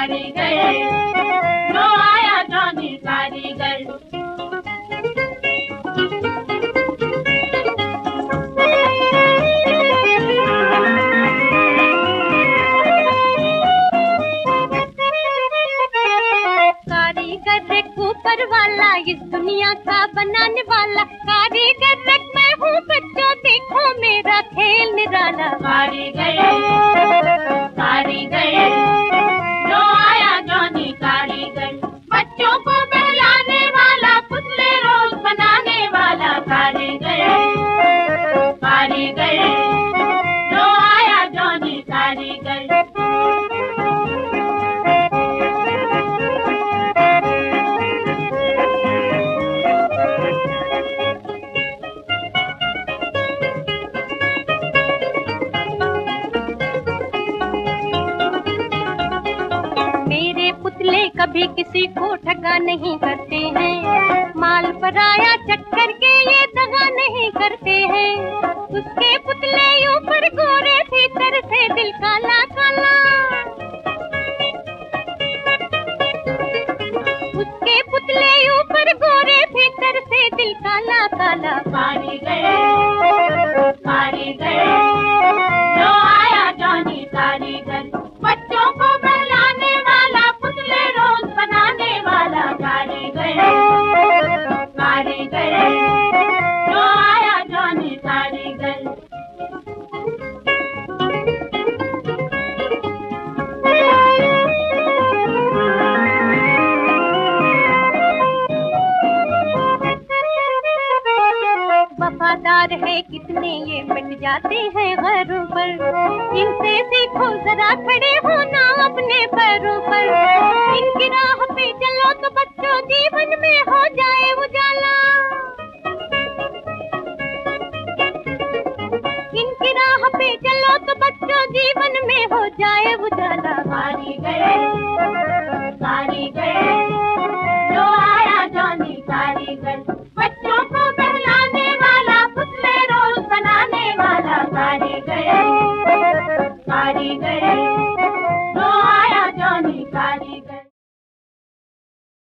कारीगर, जो आया जॉनी कारीगर। कारीगर एक ऊपर वाला, इस दुनिया का बनाने वाला। कारीगर एक मैं हूँ बच्चों, देखो मेरा खेल निराला। कारीगर, कारीगर, जो आया जॉनी कारीगर। बच्चों को बहलाने वाला, पुतले रोज बनाने वाला। कारीगर, कारीगर, जो आया जॉनी कारीगर। कभी किसी को ठगा नहीं करते हैं, माल पराया चक्कर के ये दगा नहीं करते हैं। उसके पुतले ऊपर गोरे, भीतर से दिल काला काला। उसके पुतले ऊपर गोरे, भीतर से दिल काला काला। कारीगर, कारीगर, जो आया जॉनी कारीगर। बच्चों को बहलाने वाला, पुतले रोज बनाने वाला। कारीगर, कारीगर, जो आया जॉनी कारीगर। वफादार है कितने ये मिट जाते हैं घरों पर। इनसे सीखो जरा खड़े होना अपने पैरों पर। इनकी राह पे चलो तो बच्चों जीवन में हो जाए उजाला। इनकी राह पे चलो तो बच्चों जीवन में हो जाए उजाला। कारीगर, कारीगर, जो आया जॉनी कारीगर। बच्चों को बहलाने वाला, पुतले रोज बनाने वाला। कारीगर, कारीगर।